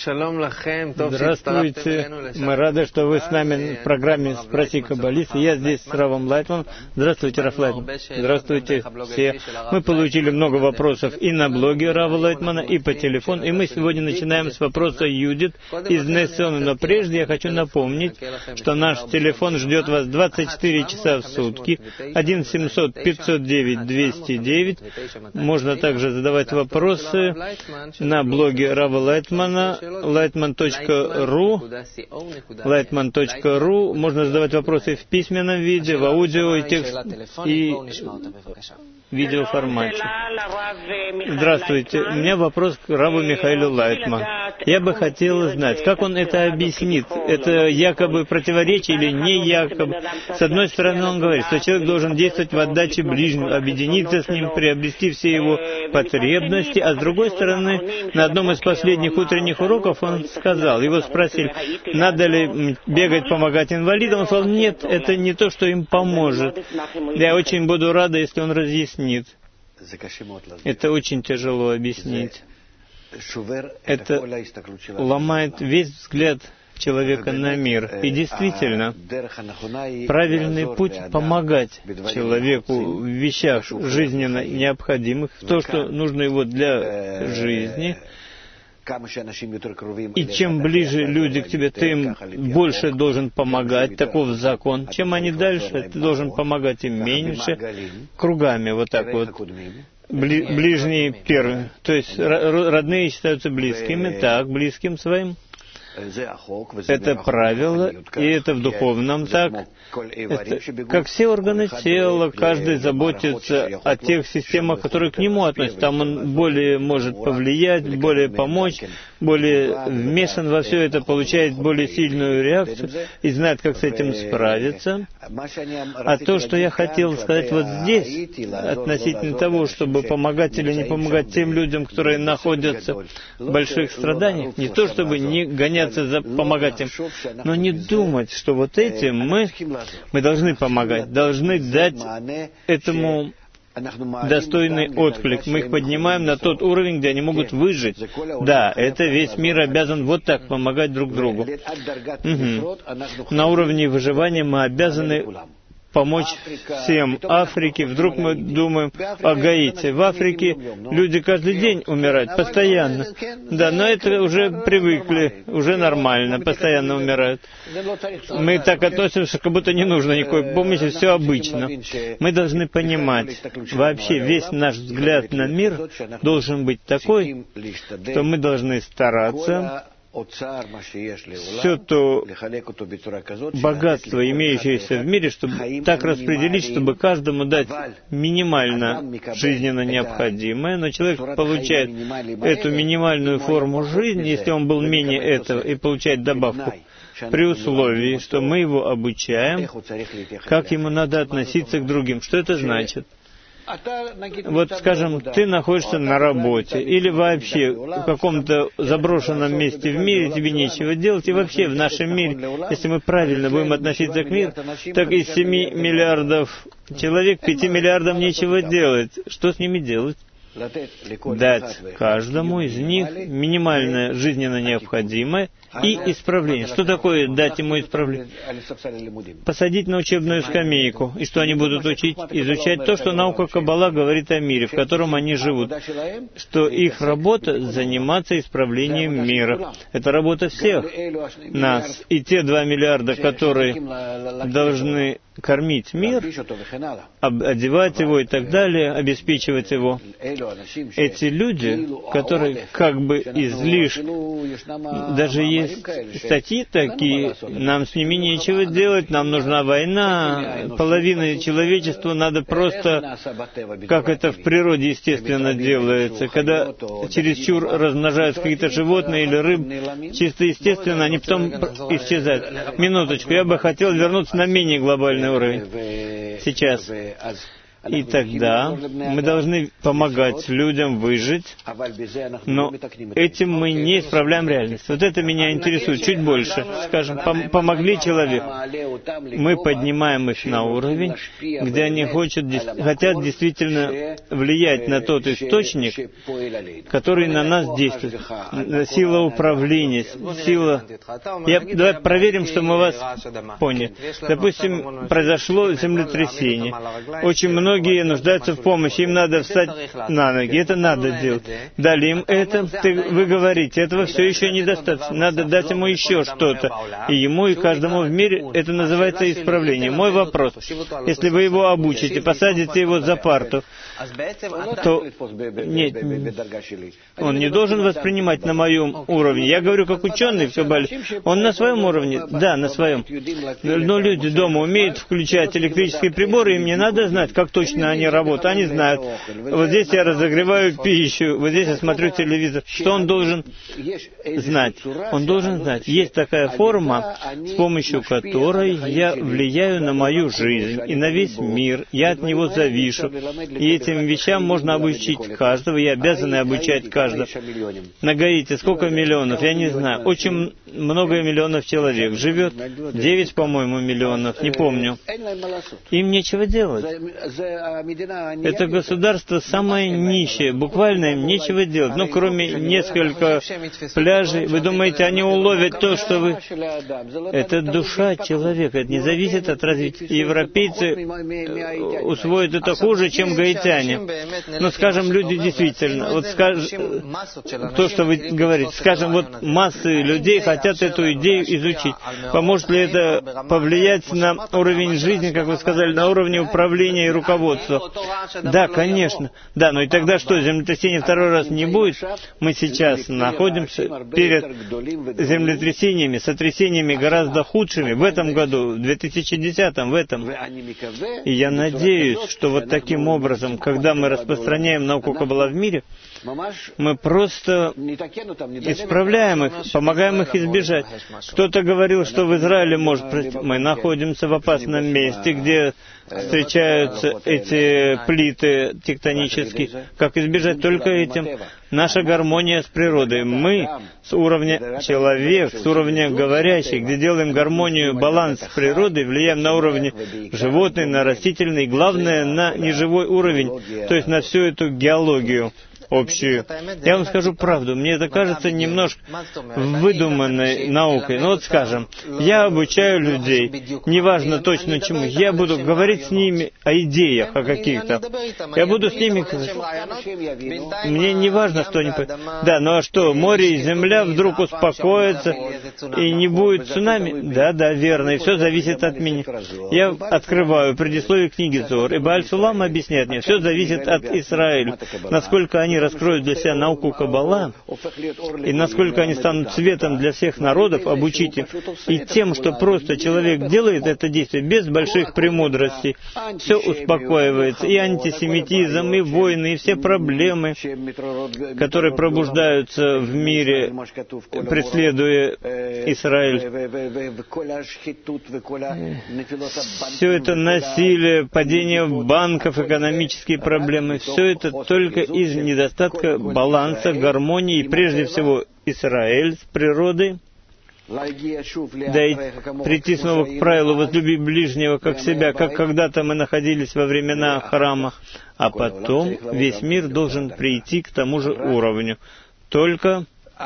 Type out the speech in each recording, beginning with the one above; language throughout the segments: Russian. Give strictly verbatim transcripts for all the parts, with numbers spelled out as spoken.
Здравствуйте. Мы рады, что вы с нами в программе «Спроси каббалиста». Я здесь с Равом Лайтманом. Здравствуйте, Рав Лайтман. Здравствуйте все. Мы получили много вопросов и на блоге Рава Лайтмана, и по телефону. И мы сегодня начинаем с вопроса Юдит из Несона. Но прежде я хочу напомнить, что наш телефон ждет вас двадцать четыре часа в сутки. один семьсот пятьсот девять двести девять. Можно также задавать вопросы на блоге Рава Лайтмана, лайтман точка ру, лайтман точка ру. Можно задавать вопросы в письменном виде, в аудио и текст и видеоформате. Здравствуйте. У меня вопрос к Раву Михаилу Лайтману. Я бы хотел знать, как он это объяснит. Это якобы противоречие или не якобы? С одной стороны, он говорит, что человек должен действовать в отдаче ближнему, объединиться с ним, приобрести все его потребности, а с другой стороны, на одном из последних утренних уроков он сказал, его спросили, надо ли бегать, помогать инвалидам, он сказал, нет, это не то, что им поможет. Я очень буду рада, если он разъяснит. Это очень тяжело объяснить. Это ломает весь взгляд человека на мир. И действительно, правильный путь — помогать человеку в вещах жизненно необходимых, в то, что нужно его для жизни. И чем ближе люди к тебе, ты им больше должен помогать, таков закон. Чем они дальше, ты должен помогать им меньше, кругами, вот так вот. Бли, ближние первые, то есть родные считаются близкими, так, близким своим. Это правило, и это в духовном так. Это, как все органы тела, каждый заботится о тех системах, которые к нему относятся. Там он более может повлиять, более помочь, более вмешан во все это, получает более сильную реакцию и знает, как с этим справиться. А то, что я хотел сказать вот здесь, относительно того, чтобы помогать или не помогать тем людям, которые находятся в больших страданиях, не то, чтобы не гоняться за помогать им, но не думать, что вот этим мы, мы должны помогать, должны дать этому достойный отклик. Мы их поднимаем на тот уровень, где они могут выжить. Да, это весь мир обязан вот так помогать друг другу. Угу. На уровне выживания мы обязаны помочь всем Африке. Вдруг мы думаем о Гаити. В Африке люди каждый день умирают, постоянно. Да, но это уже привыкли, уже нормально, постоянно умирают. Мы так относимся, как будто не нужно никакой помощи, все обычно. Мы должны понимать, вообще весь наш взгляд на мир должен быть такой, что мы должны стараться все то богатство, имеющееся в мире, чтобы так распределить, чтобы каждому дать минимально жизненно необходимое, но человек получает эту минимальную форму жизни, если он был менее этого, и получает добавку, при условии, что мы его обучаем, как ему надо относиться к другим. Что это значит? Вот, скажем, ты находишься на работе или вообще в каком-то заброшенном месте в мире, тебе нечего делать, и вообще в нашем мире, если мы правильно будем относиться к миру, так из семи миллиардов человек, пяти миллиардам нечего делать. Что с ними делать? Дать каждому из них минимальное жизненно необходимое и исправление. Что такое дать ему исправление? Посадить на учебную скамейку. И что они будут учить? Изучать то, что наука Каббала говорит о мире, в котором они живут. Что их работа — заниматься исправлением мира. Это работа всех нас. И те два миллиарда, которые должны кормить мир, одевать его и так далее, обеспечивать его. Эти люди, которые как бы излишне, даже есть статьи такие, нам с ними нечего делать, нам нужна война, половина человечества надо просто, как это в природе естественно делается, когда чересчур размножаются какие-то животные или рыбы, чисто естественно, они потом исчезают. Минуточку, я бы хотел вернуться на менее глобальный уровень. Сейчас. И тогда мы должны помогать людям выжить, но этим мы не исправляем реальность. Вот это меня интересует чуть больше. Скажем, пом помогли человеку. Мы поднимаем их на уровень, где они хотят, хотят действительно влиять на тот источник, который на нас действует. Сила управления, сила... Я, давай проверим, что мы вас поняли. Допустим, произошло землетрясение. Очень многие нуждаются в помощи, им надо встать на ноги. Это надо делать. Дали им это, ты, вы говорите, этого все еще недостаточно. Надо дать ему еще что-то. И ему, и каждому в мире это называется исправление. Мой вопрос, если вы его обучите, посадите его за парту, то нет, он не должен воспринимать на моем уровне. Я говорю, как ученый в Кабале, он на своем уровне, да, на своем. Но люди дома умеют включать электрические приборы, им не надо знать, как точно они работают. Они знают, вот здесь я разогреваю пищу, вот здесь я смотрю телевизор. Что он должен знать? Он должен знать, есть такая форма, с помощью которой я влияю на мою жизнь и на весь мир, я от него завишу. И этим вещам можно обучить каждого, я обязан обучать каждого. На Гаити сколько миллионов? Я не знаю. Очень много миллионов человек живет. Девять, по-моему, миллионов, не помню. Им нечего делать. Это государство самое нищее. Буквально им нечего делать. Ну, кроме нескольких пляжей. Вы думаете, они уловят то, что вы... Это душа человека. Это не зависит от развития. Европейцы усвоят это хуже, чем гаитяне. Но, скажем, люди действительно... Вот скаж... То, что вы говорите. Скажем, вот массы людей хотят эту идею изучить. Поможет ли это повлиять на уровень жизни, как вы сказали, на уровне управления и руководства? Да, конечно. Да, но и тогда что, землетрясения второй раз не будет? Мы сейчас находимся перед землетрясениями, сотрясениями гораздо худшими в этом году, в две тысячи десятом, в этом. И я надеюсь, что вот таким образом, когда мы распространяем науку Каббала в мире, мы просто исправляем их, помогаем их избежать. Кто-то говорил, что в Израиле может... Мы находимся в опасном месте, где встречаются эти плиты тектонические. Как избежать только этим? Наша гармония с природой. Мы с уровня человек, с уровня говорящих, где делаем гармонию, баланс с природой, влияем на уровне животный, на растительный, главное, на неживой уровень, то есть на всю эту геологию общую. Я вам скажу правду, мне это кажется немножко выдуманной наукой. Ну вот скажем, я обучаю людей, неважно точно чему, я буду говорить с ними о идеях, о каких-то. Я буду с ними говорить. Мне не важно, что они... Да, ну а что, море и земля вдруг успокоятся, и не будет цунами? Да, да, верно, и все зависит от меня. Я открываю предисловие книги Зор, и Бааль Сулам объясняет мне, все зависит от Израиля, насколько они раскроют для себя науку Каббала, и насколько они станут цветом для всех народов, обучите. И тем, что просто человек делает это действие без больших премудростей, все успокаивается. И антисемитизм, и войны, и все проблемы, которые пробуждаются в мире, преследуя Израиль. Все это насилие, падение банков, экономические проблемы, все это только из недостатка баланса, гармонии, и прежде всего Израиль с природой, да и прийти снова к правилу «возлюби ближнего как себя», как когда-то мы находились во времена храма, а потом весь мир должен прийти к тому же уровню. Только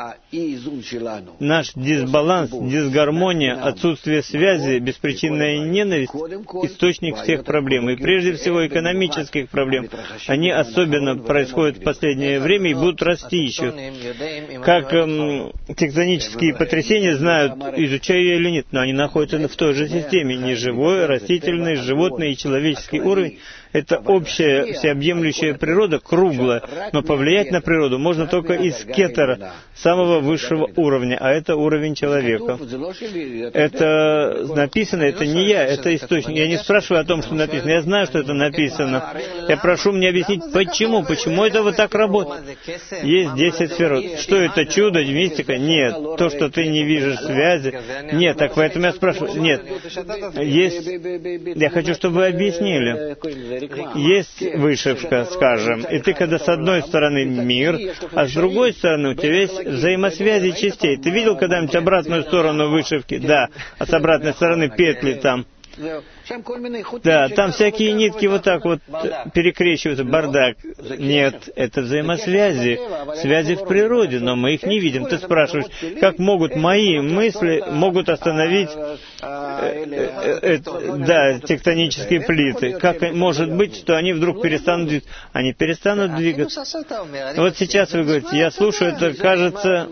наш дисбаланс, дисгармония, отсутствие связи, беспричинная ненависть — источник всех проблем. И прежде всего экономических проблем. Они особенно происходят в последнее время и будут расти еще. Как эм, тектонические потрясения знают, изучаю я или нет, но они находятся в той же системе. Неживой, растительный, животный и человеческий уровень. Это общая, всеобъемлющая природа, круглая, но повлиять на природу можно только из кетера, самого высшего уровня, а это уровень человека. Это написано, это не я, это источник. Я не спрашиваю о том, что написано, я знаю, что это написано. Я прошу мне объяснить, почему, почему это вот так работает. Есть десять сфер. Что это, чудо, мистика? Нет. То, что ты не видишь связи? Нет. Так поэтому я спрашиваю, нет. Есть... Я хочу, чтобы вы объяснили. есть вышивка, скажем, и ты когда с одной стороны мир, а с другой стороны у тебя есть взаимосвязи частей. Ты видел когда-нибудь обратную сторону вышивки? Да, а с обратной стороны петли там. Да, там всякие нитки вот так вот перекрещиваются, бардак. Нет, это взаимосвязи, связи в природе, но мы их не видим. Ты спрашиваешь, как могут мои мысли могут остановить э, э, э, да, тектонические плиты? Как может быть, что они вдруг перестанут двигаться? Они перестанут двигаться. Вот сейчас вы говорите, я слушаю, это кажется...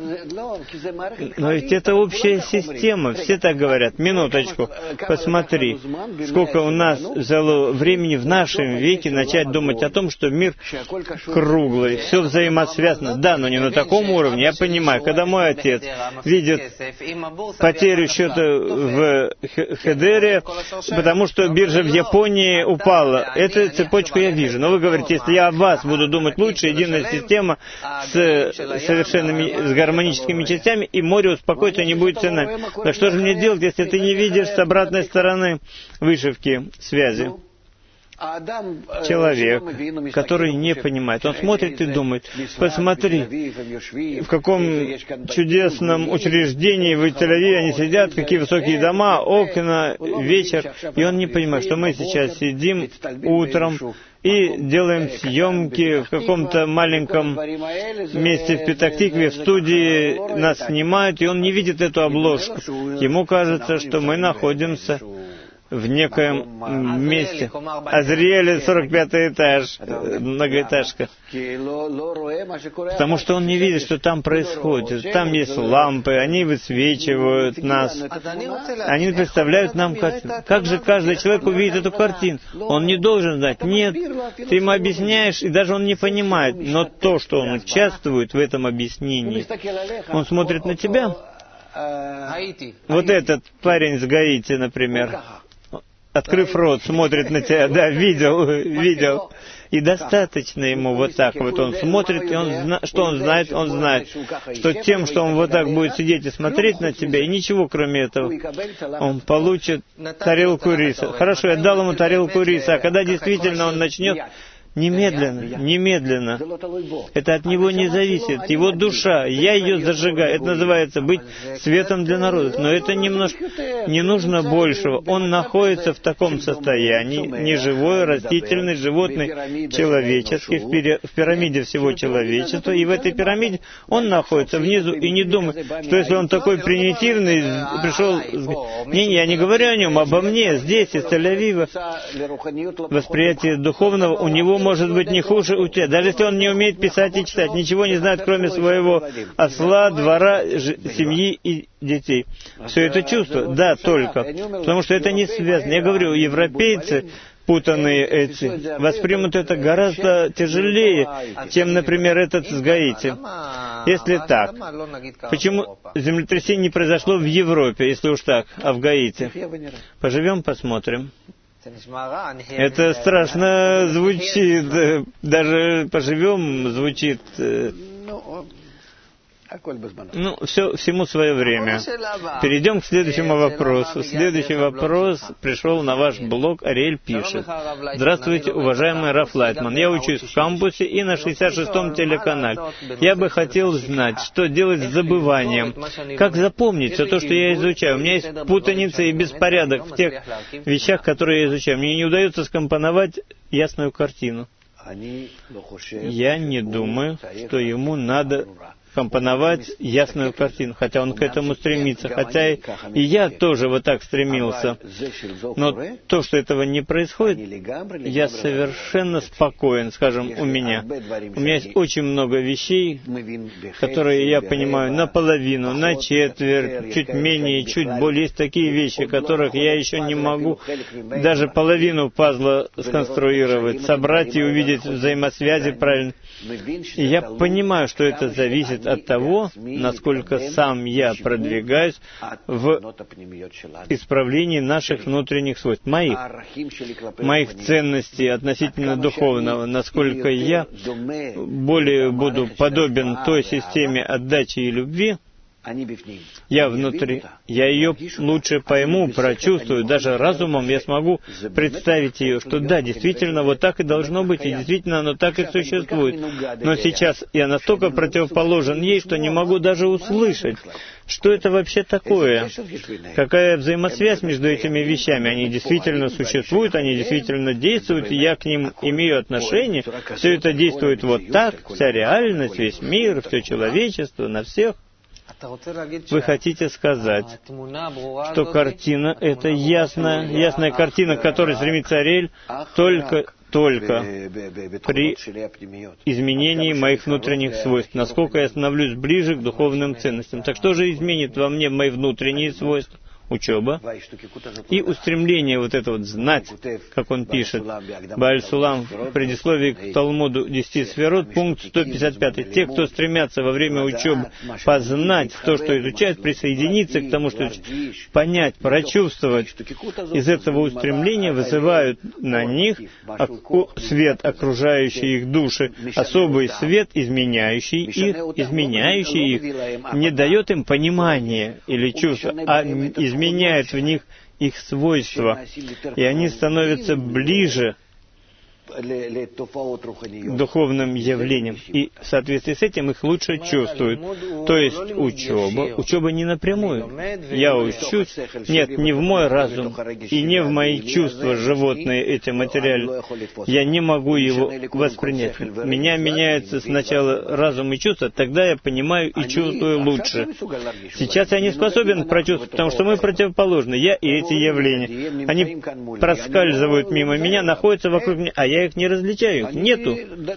Но ведь это общая система, все так говорят. Минуточку, посмотри. Сколько у нас взяло времени в нашем веке начать думать о том, что мир круглый, все взаимосвязано. Да, но не на таком уровне. Я понимаю, когда мой отец видит потерю счета в Хедере, потому что биржа в Японии упала, эту цепочку я вижу. Но вы говорите, если я о вас буду думать лучше, единая система с совершенными, с гармоническими частями, и море успокоится, не будет цунами. Так что же мне делать, если ты не видишь с обратной стороны вышивки, связи? Человек, который не понимает, он смотрит и думает, посмотри, в каком чудесном учреждении в Тель-Авиве они сидят, какие высокие дома, окна, вечер, и он не понимает, что мы сейчас сидим утром и делаем съемки в каком-то маленьком месте в Петах-Тикве, в студии нас снимают, и он не видит эту обложку. Ему кажется, что мы находимся в некоем месте. Азриэль, сорок пятый этаж, многоэтажка. Потому что он не видит, что там происходит. Там есть лампы, они высвечивают нас. Они представляют нам картину. Как же каждый человек увидит эту картину? Он не должен знать. Нет, ты ему объясняешь, и даже он не понимает. Но то, что он участвует в этом объяснении, он смотрит на тебя. Вот этот парень с Гаити, например, открыв рот, смотрит на тебя, да, видел, видел. И достаточно ему вот так вот. Он смотрит, и он зна... что он знает, он знает, что тем, что он вот так будет сидеть и смотреть на тебя, и ничего кроме этого, он получит тарелку риса. Хорошо, я дал ему тарелку риса, а когда действительно он начнет... Немедленно, немедленно. Это от него не зависит. Его душа, я ее зажигаю. Это называется быть светом для народа. Но это немножко, не нужно большего. Он находится в таком состоянии, неживой, растительный, животный, человеческий, в, пири, в пирамиде всего человечества. И в этой пирамиде он находится внизу и не думает, что если он такой примитивный, пришел... Не, не, я не говорю о нем, обо мне, здесь, из Тель-Авива. Восприятие духовного у него может быть не хуже у тебя. Даже если он не умеет писать и читать, ничего не знает, кроме своего осла, двора, семьи и детей. Все это чувство, да, только. Потому что это не связано. Я говорю, европейцы, путанные эти, воспримут это гораздо тяжелее, чем, например, этот с Гаити. Если так, почему землетрясение не произошло в Европе, если уж так, а в Гаити? Поживем, посмотрим. Это страшно звучит, даже поживем звучит. Ну, все, всему свое время. Перейдем к следующему вопросу. Следующий вопрос пришел на ваш блог. Ариэль пишет. Здравствуйте, уважаемый Раф Лайтман. Я учусь в кампусе и на шестьдесят шестом телеканале. Я бы хотел знать, что делать с забыванием. Как запомнить все то, что я изучаю? У меня есть путаница и беспорядок в тех вещах, которые я изучаю. Мне не удается скомпоновать ясную картину. Я не думаю, что ему надо компоновать ясную картину, хотя он к этому стремится, хотя и, и я тоже вот так стремился. Но то, что этого не происходит, я совершенно спокоен, скажем, у меня. У меня есть очень много вещей, которые я понимаю наполовину, на четверть, чуть менее, чуть более. Есть такие вещи, которых я еще не могу даже половину пазла сконструировать, собрать и увидеть взаимосвязи правильно. И я понимаю, что это зависит от того, насколько сам я продвигаюсь в исправлении наших внутренних свойств, моих, моих ценностей относительно духовного, насколько я более буду подобен той системе отдачи и любви, Я внутри, я ее лучше пойму, прочувствую, даже разумом я смогу представить ее, что да, действительно, вот так и должно быть, и действительно оно так и существует. Но сейчас я настолько противоположен ей, что не могу даже услышать, что это вообще такое, какая взаимосвязь между этими вещами. Они действительно существуют, они действительно действуют, и я к ним имею отношение. Все это действует вот так, вся реальность, весь мир, все человечество, на всех. Вы хотите сказать, что картина — это ясная, ясная картина, к которой стремится Ариэль, только, только при изменении моих внутренних свойств, насколько я становлюсь ближе к духовным ценностям. Так что же изменит во мне мои внутренние свойства? Учеба и устремление вот это вот знать, как он пишет. Бааль Сулам в предисловии к Талмуду десяти сферот, пункт сто пятьдесят пять. Те, кто стремятся во время учебы познать то, что изучают, присоединиться к тому, что понять, прочувствовать, из этого устремления вызывают на них свет, окружающий их души, особый свет, изменяющий их, изменяющий их, не дает им понимания или чувства, а изменяет меняет в них их свойства, и они становятся ближе к духовным явлениям, и в соответствии с этим их лучше чувствуют. То есть учеба, учеба не напрямую. Я учусь, нет, не в мой разум и не в мои чувства животные, эти материальные. Я не могу его воспринять. Меня меняется сначала разум и чувства, тогда я понимаю и чувствую лучше. Сейчас я не способен прочувствовать, потому что мы противоположны, я и эти явления. Они проскальзывают мимо меня, находятся вокруг меня, а я их не различаю, их нету.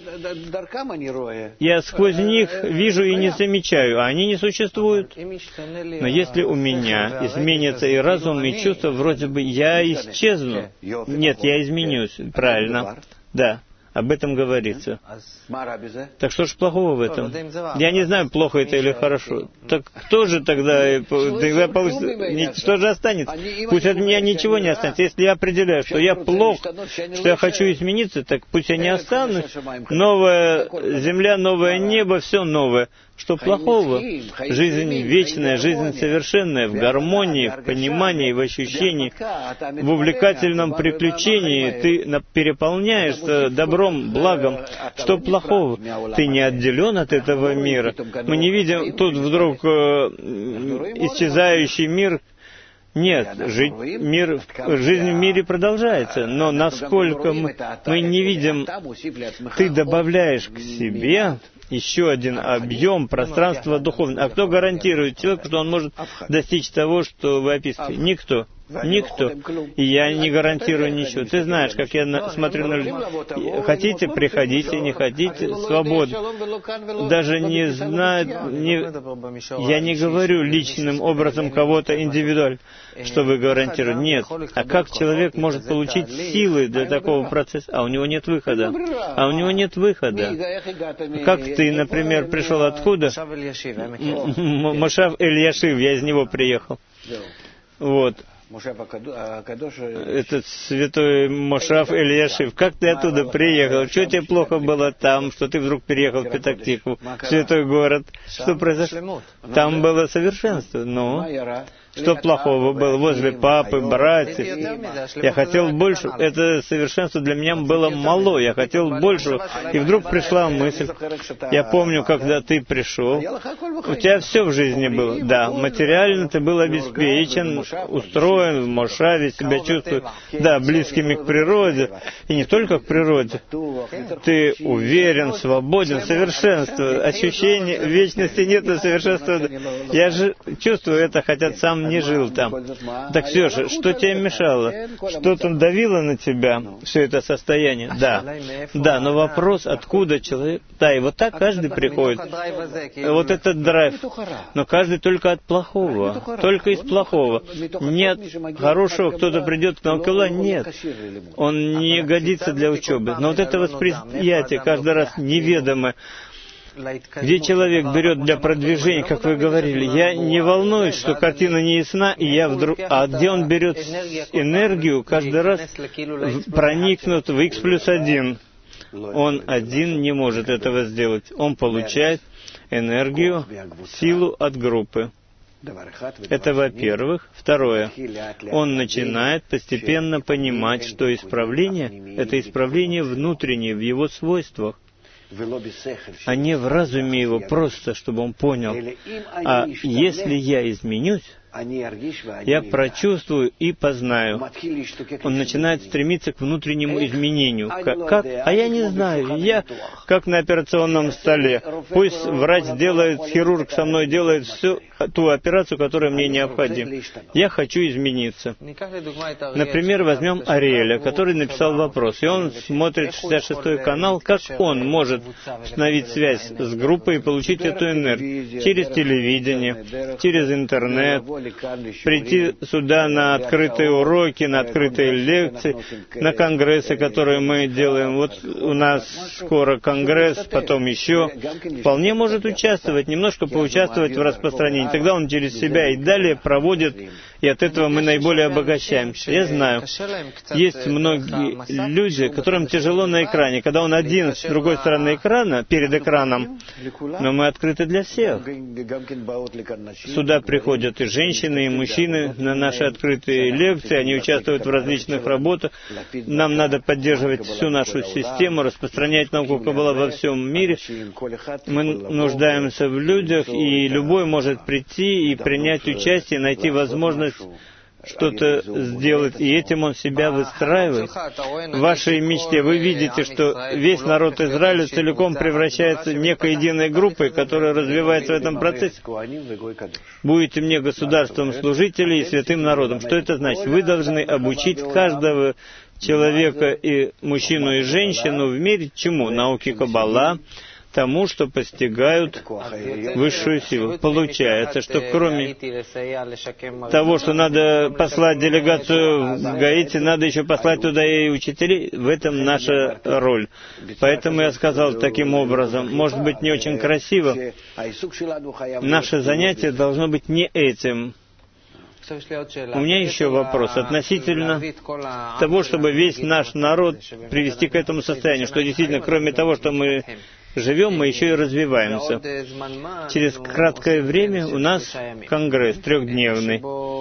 Я сквозь них вижу и не замечаю, а они не существуют. Но если у меня изменится и разум, и чувства, вроде бы я исчезну. Нет, я изменюсь, правильно. Да. Об этом говорится. Так что ж плохого в этом? Я не знаю, плохо это или хорошо. Так кто же тогда, тогда получится, что же останется? Пусть от меня ничего не останется. Если я определяю, что я плох, что я хочу измениться, так пусть я не останусь. Новая земля, новое небо, все новое. Что плохого? Жизнь вечная, жизнь совершенная, в гармонии, в понимании, в ощущении, в увлекательном приключении. Ты переполняешься добром, благом. Что плохого? Ты не отделен от этого мира. Мы не видим тут вдруг э, исчезающий мир. Нет, жить, мир, жизнь в мире продолжается, но насколько мы, мы не видим, ты добавляешь к себе еще один объем пространства духовного. А кто гарантирует человеку, что он может достичь того, что вы описываете? Никто. Никто. И я не гарантирую ничего. Ты знаешь, как я на, смотрю на людей. Хотите, приходите, не хотите, свободно. Даже не знаю, не, я не говорю личным образом кого-то индивидуально, что вы гарантируете. Нет. А как человек может получить силы для такого процесса? А у него нет выхода. А у него нет выхода. Как ты, например, пришел откуда? Мошав Эль-Яшив, я из него приехал. Вот. Этот святой Мошав Эль-Яшив. Как ты оттуда приехал? Что тебе плохо было там, что ты вдруг переехал в Петах-Тикву, святой город? Что произошло? Там было совершенство. Ну, что плохого было возле папы, братьев? Я хотел больше. Это совершенство для меня было мало. Я хотел больше. И вдруг пришла мысль. Я помню, когда ты пришел, у тебя все в жизни было. Да, материально ты был обеспечен, устроен, в Мошаве, себя чувствуешь, да, близкими к природе. И не только к природе. Ты уверен, свободен, совершенство. Ощущение вечности нет, но совершенства. Я же чувствую это, хотя сам не жил там. Так все же, что тебе мешало? Что-то давило на тебя, все это состояние? Да. Да, но вопрос, откуда человек... Да, и вот так каждый приходит. Вот этот драйв. Но каждый только от плохого. Только из плохого. Нет хорошего, кто-то придет к Наукула, нет. Он не годится для учебы. Но вот это восприятие каждый раз неведомое, где человек берет для продвижения, как вы говорили, я не волнуюсь, что картина не ясна, и я вдруг... А где он берет энергию, каждый раз проникнут в Х плюс один, Он один не может этого сделать. Он получает энергию, силу от группы. Это во-первых. Второе. Он начинает постепенно понимать, что исправление — это исправление внутреннее, в его свойствах, а не в разуме его, просто чтобы он понял. А если я изменюсь, я прочувствую и познаю. Он начинает стремиться к внутреннему изменению. Как? как? А я не знаю. Я как на операционном столе. Пусть врач делает, хирург со мной делает всю ту операцию, которая мне необходима. Я хочу измениться. Например, возьмем Ариэля, который написал вопрос. И он смотрит шестьдесят шестой канал, как он может установить связь с группой и получить эту энергию через телевидение, через интернет, прийти сюда на открытые уроки, на открытые лекции, на конгрессы, которые мы делаем. Вот у нас скоро конгресс, потом еще. Вполне может участвовать, немножко поучаствовать в распространении. Тогда он через себя и далее проводит, и от этого мы наиболее обогащаемся. Я знаю, есть многие люди, которым тяжело на экране. Когда он один с другой стороны экрана, перед экраном, но мы открыты для всех. Сюда приходят и женщины, и мужчины на наши открытые лекции, они участвуют в различных работах. Нам надо поддерживать всю нашу систему, распространять науку Каббала во всем мире. Мы нуждаемся в людях, и любой может прийти и принять участие, найти возможность что-то сделать, и этим он себя выстраивает. В вашей мечте вы видите, что весь народ Израиля целиком превращается в некой единой группой, которая развивается в этом процессе. Будете мне государством служителей и святым народом. Что это значит? Вы должны обучить каждого человека, и мужчину, и женщину в мире чему? Науке Каббала, тому, что постигают высшую силу. Получается, что кроме того, что надо послать делегацию в Гаити, надо еще послать туда и учителей. В этом наша роль. Поэтому я сказал таким образом, может быть, не очень красиво, наше занятие должно быть не этим. У меня еще вопрос относительно того, чтобы весь наш народ привести к этому состоянию, что действительно, кроме того, что мы живем, мы еще и развиваемся. Через краткое время у нас конгресс трехдневный.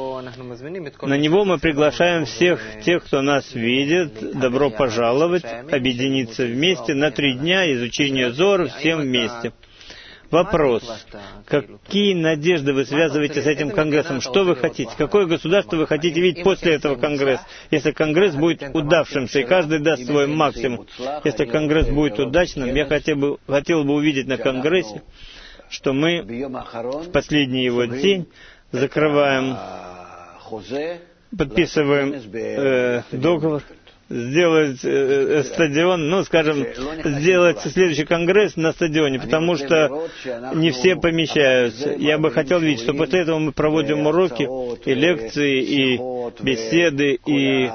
На него мы приглашаем всех тех, кто нас видит, добро пожаловать, объединиться вместе на три дня изучения Зора всем вместе. Вопрос. Какие надежды вы связываете с этим конгрессом? Что вы хотите? Какое государство вы хотите видеть после этого конгресса? Если конгресс будет удавшимся, и каждый даст свой максимум. Если конгресс будет удачным, я хотел бы, хотел бы увидеть на конгрессе, что мы в последний его день закрываем, подписываем э, договор, сделать э, стадион, ну, скажем, сделать следующий конгресс на стадионе, потому что не все помещаются. Я бы хотел видеть, что после этого мы проводим уроки, и лекции, и беседы, и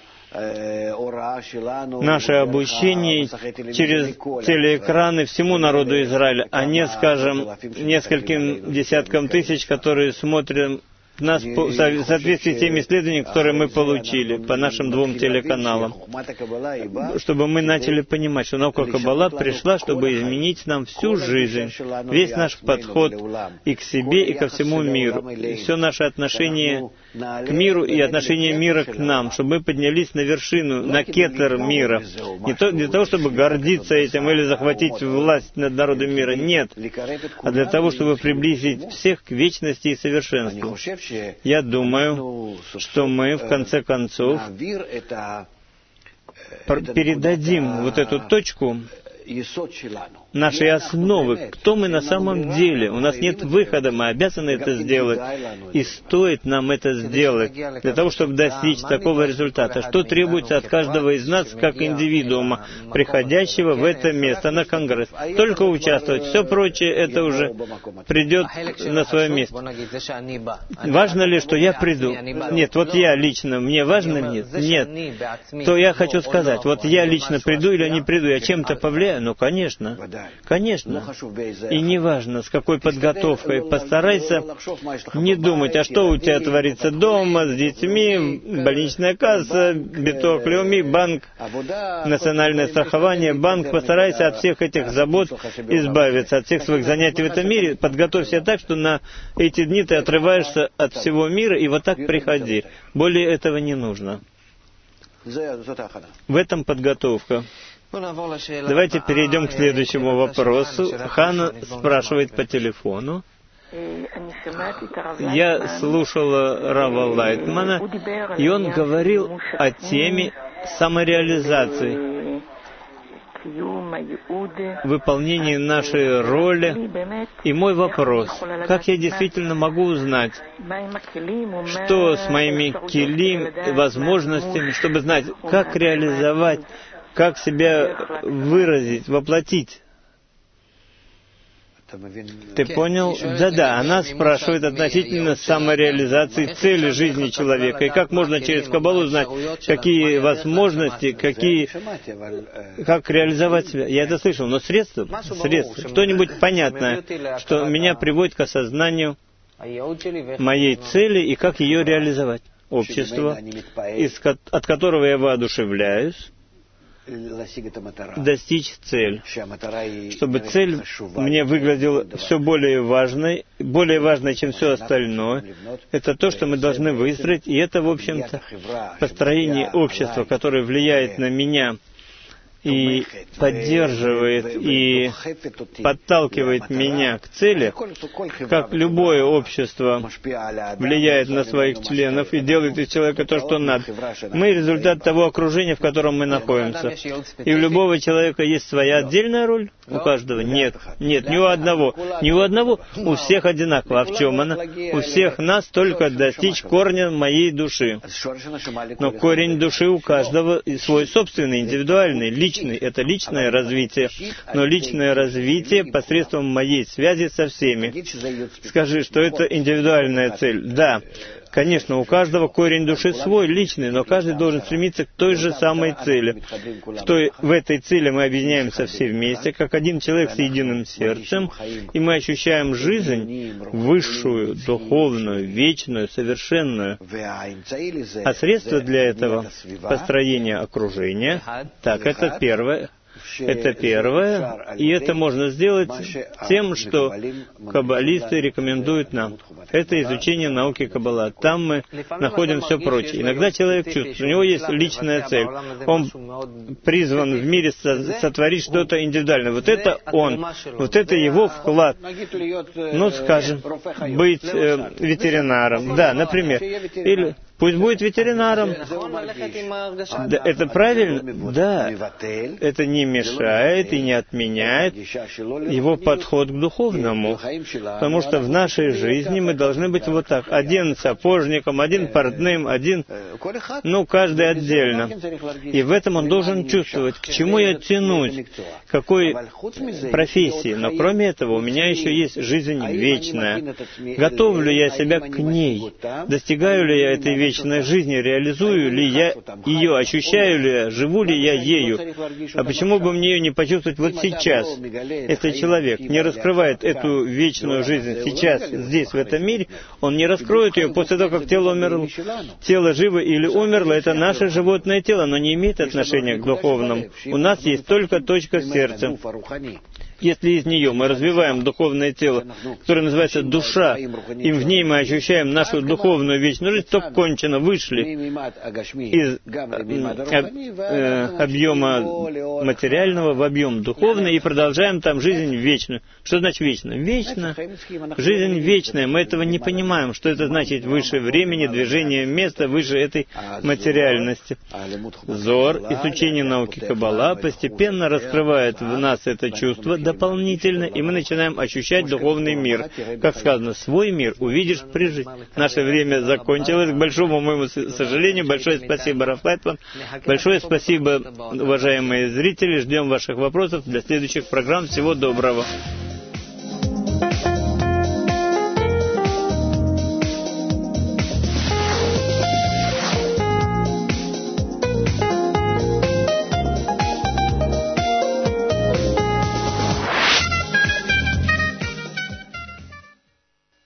наше обучение через телеэкраны всему народу Израиля, а не, скажем, нескольким десяткам тысяч, которые смотрят нас по, в соответствии с теми исследованиями, которые мы получили по нашим двум телеканалам, чтобы мы начали понимать, что наука Каббала пришла, чтобы изменить нам всю жизнь, весь наш подход и к себе, и ко всему миру, и все наше отношение к миру и отношение мира к нам, чтобы мы поднялись на вершину, на кетер мира. Не то, для того, чтобы гордиться этим или захватить власть над народом мира, нет, а для того, чтобы приблизить всех к вечности и совершенству. Я думаю, что мы, в конце концов, передадим вот эту точку нашей основы, кто мы на самом деле. У нас нет выхода, мы обязаны это сделать, и стоит нам это сделать, для того, чтобы достичь такого результата. Что требуется от каждого из нас, как индивидуума, приходящего в это место, на конгресс? Только участвовать, все прочее, это уже придет на свое место. Важно ли, что я приду? Нет, вот я лично, мне важно? Нет, нет. То я хочу сказать, вот я лично приду или не приду, я чем-то повлияю? Ну, конечно. Конечно. И неважно, с какой подготовкой. Постарайся не думать, а что у тебя творится дома, с детьми, больничная касса, битуах леуми, банк, национальное страхование, банк. Постарайся от всех этих забот избавиться, от всех своих занятий в этом мире. Подготовься так, что на эти дни ты отрываешься от всего мира, и вот так приходи. Более этого не нужно. В этом подготовка. Давайте перейдем к следующему вопросу. Хана спрашивает по телефону. Я слушала Рава Лайтмана, и он говорил о теме самореализации, выполнении нашей роли. И мой вопрос: как я действительно могу узнать, что с моими келим, возможностями, чтобы знать, как реализовать, как себя выразить, воплотить? Ты понял? Да-да, она спрашивает относительно самореализации цели жизни человека. И как можно через Каббалу узнать, какие возможности, какие, как реализовать себя. Я это слышал, но средства, средства, что-нибудь понятное, что меня приводит к осознанию моей цели и как ее реализовать. Общество, от которого я воодушевляюсь, достичь цель, чтобы цель мне выглядела все более важной, более важной, чем все остальное. Это то, что мы должны выстроить, и это, в общем-то, построение общества, которое влияет на меня и поддерживает и подталкивает меня к цели, как любое общество влияет на своих членов и делает из человека то, что надо. Мы результат того окружения, в котором мы находимся. И у любого человека есть своя отдельная роль, у каждого? Нет. Нет, ни у одного. Ни у одного, у всех одинаково. А в чем она? У всех нас только достичь корня моей души. Но корень души у каждого свой собственный, индивидуальный, личный. Это личное развитие, но личное развитие посредством моей связи со всеми. Скажи, что это индивидуальная цель. Да, конечно, у каждого корень души свой, личный, но каждый должен стремиться к той же самой цели. В, той, в этой цели мы объединяемся все вместе, как один человек с единым сердцем, и мы ощущаем жизнь высшую, духовную, вечную, совершенную. А средства для этого — построение окружения. Так, это первое. Это первое, и это можно сделать тем, что каббалисты рекомендуют нам. Это изучение науки Каббала. Там мы находим все прочее. Иногда человек чувствует, у него есть личная цель. Он призван в мире сотворить что-то индивидуальное. Вот это он, вот это его вклад. Ну, скажем, быть э, ветеринаром. Да, например. Или пусть будет ветеринаром. Да, это правильно? Да. Это не мешает и не отменяет его подход к духовному. Потому что в нашей жизни мы должны быть вот так. Один сапожником, один портным, один, ну, каждый отдельно. И в этом он должен чувствовать, к чему я тянусь, какой профессии. Но кроме этого, у меня еще есть жизнь вечная. Готовлю я себя к ней? Достигаю ли я этой вечной жизни? Реализую ли я ее? Ощущаю ли я? Живу ли я ею? А почему бы мне ее не почувствовать вот сейчас? Если человек не раскрывает эту вечную жизнь сейчас, здесь, в этом мире, он не раскроет ее после того, как тело умерло. Тело живо или умерло — это наше животное тело, но не имеет отношения к духовному. У нас есть только точка в сердце. Если из нее мы развиваем духовное тело, которое называется душа, и в ней мы ощущаем нашу духовную вечную жизнь, то кончено, вышли из э, объема материального в объем духовный и продолжаем там жизнь вечную. Что значит вечно? Вечно. Жизнь вечная. Мы этого не понимаем, что это значит выше времени, движения места, выше этой материальности. Зор, изучение науки Каббала постепенно раскрывает в нас это чувство дополнительно, и мы начинаем ощущать духовный мир. Как сказано, свой мир увидишь при жизни. Наше время закончилось. К большому моему сожалению, большое спасибо, Рав Лайтман. Большое спасибо, уважаемые зрители. Ждем ваших вопросов для следующих программ. Всего доброго.